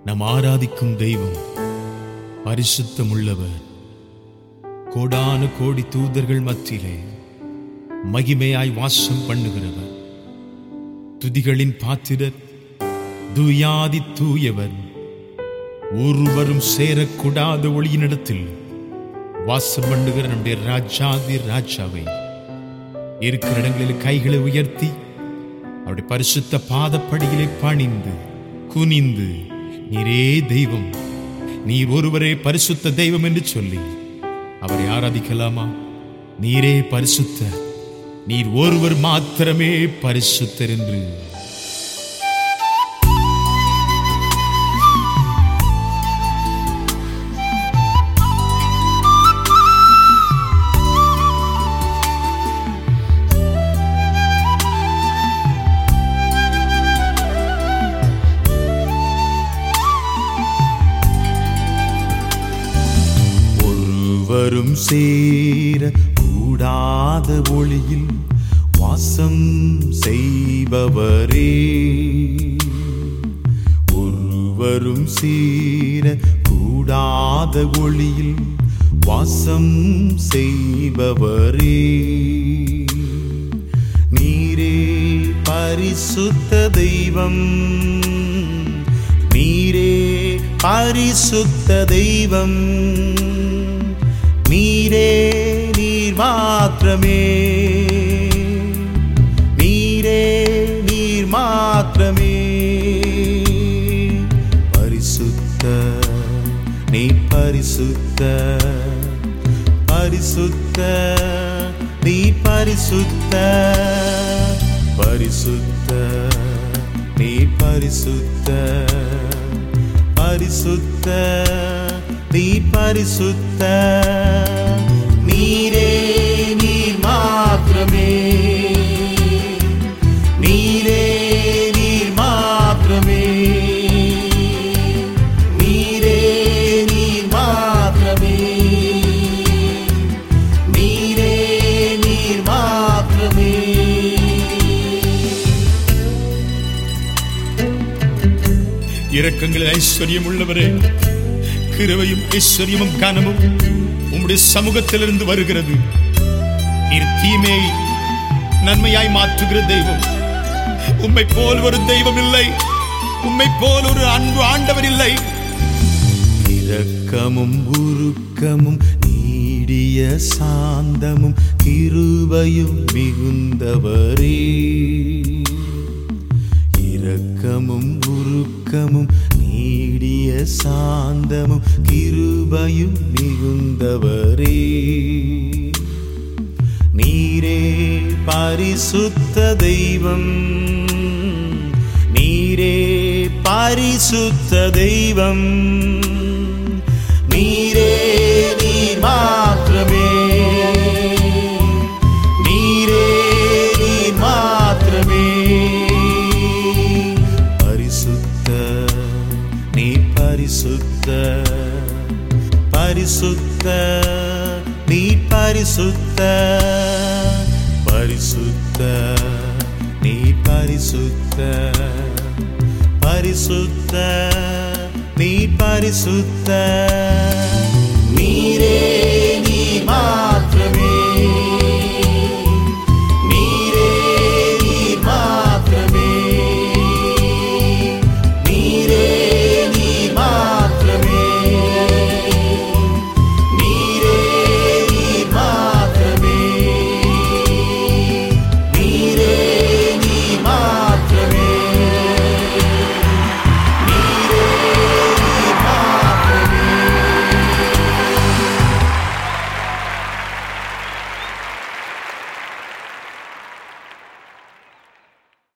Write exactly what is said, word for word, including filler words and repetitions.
நாம் ஆராதிக்கும் தெய்வம் பரிசுத்தம் உள்ளவர். கோடானு கோடி தூதர்கள் மத்தியிலே மகிமையாய் வாசம் பண்ணுகிறவர். துதிகளின் பாத்திரர், தூயாதி தூயவர், ஒருவரும் சேரக்கூடாத ஒளியினிடத்தில் வாசம் பண்ணுகிற நம்முடைய ராஜாதி ராஜாவை இருக்கிற இடங்களில் கைகளை உயர்த்தி அவருடைய பரிசுத்த பாதப்படியிலே பணிந்து குனிந்து, நீரே தெய்வம், நீர் ஒருவரே பரிசுத்த தெய்வம் என்று சொல்லி அவரை ஆராதிக்கலாமா? நீரே பரிசுத்தர், நீர் ஒருவர் மாத்திரமே பரிசுத்தர் என்று வரும் சேர கூடாத ஒளியில் வாசம் செய்பவரே, ஒருவரும் சேர கூடாத ஒளியில் வாசம் செய்பவரே, நீரே பரிசுத்த தெய்வம், நீரே பரிசுத்த தெய்வம், நீரே நீர் மாத்திரமே, நீரே நீர் மாத்திரமே பரிசுத்த, நீ பரிசுத்த, பரிசுத்த, நீ பரிசுத்த, பரிசுத்த, நீ பரிசுத்த, பரிசுத்த, நீ பரிசுத்த, நீரே நீர் மாத்திரமே, நீரே நீர் மாத்திரமே, நீரே நீர் மாத்திரமே, நீரே நீர் மாத்திரமே. இரக்கங்களில் ஐஸ்வர்யம் உள்ளவரே, கிருபையும் ஐஸ்வர்யமும் கனமும் உம்முடைய சமூகத்திலிருந்து வருகிறது. நீர் தீமையை நன்மையாய் மாற்றுகிற தெய்வம். உம்மை போல் ஒரு தெய்வம் இல்லை, உம்மை போல் ஒரு அன்பு ஆண்டவர் இல்லை. இரக்கமும் உருக்கமும் நீடிய சாந்தமும் கிருபையும் மிகுந்தவரே, இரக்கமும் உருக்கமும் நீடிய சாந்தமும் கிருபையும் மிகுந்தவரே, நீரே பரிசுத்த தெய்வம், நீரே பரிசுத்த தெய்வம், நீரே நீர் மாத்திரமே, நீரே நீர் மாத்திரமே பரிசுத்த, நீ பரிசுத்த, பரிசுத்த, நீ பரிசுத்த, பரிசுத்த, நீ பரிசுத்த, பரிசுத்த, நீ பரிசுத்த, நீரே நீர்